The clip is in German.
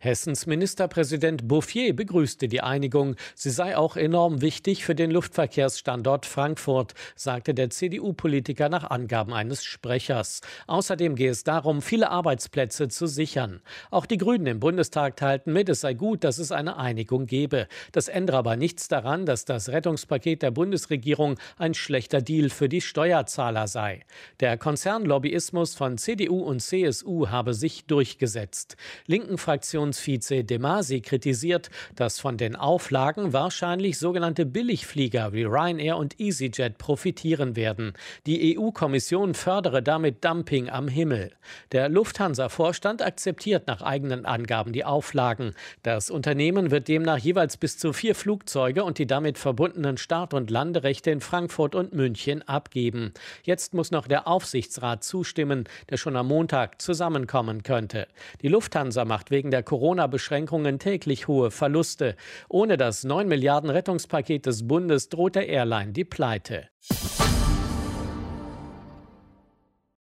Hessens Ministerpräsident Bouffier begrüßte die Einigung. Sie sei auch enorm wichtig für den Luftverkehrsstandort Frankfurt, sagte der CDU-Politiker nach Angaben eines Sprechers. Außerdem gehe es darum, viele Arbeitsplätze zu sichern. Auch die Grünen im Bundestag teilten mit, es sei gut, dass es eine Einigung gebe. Das ändere aber nichts daran, dass das Rettungspaket der Bundesregierung ein schlechter Deal für die Steuerzahler sei. Der Konzernlobbyismus von CDU und CSU habe sich durchgesetzt. Linken Fraktionsvize De Masi kritisiert, dass von den Auflagen wahrscheinlich sogenannte Billigflieger wie Ryanair und EasyJet profitieren werden. Die EU-Kommission fördere damit Dumping am Himmel. Der Lufthansa-Vorstand akzeptiert nach eigenen Angaben die Auflagen. Das Unternehmen wird demnach jeweils bis zu 4 Flugzeuge und die damit verbundenen Start- und Landerechte in Frankfurt und München abgeben. Jetzt muss noch der Aufsichtsrat zustimmen, der schon am Montag zusammenkommen könnte. Die Lufthansa macht wegen der Corona-Beschränkungen täglich hohe Verluste. Ohne das 9 Milliarden Rettungspaket des Bundes droht der Airline die Pleite.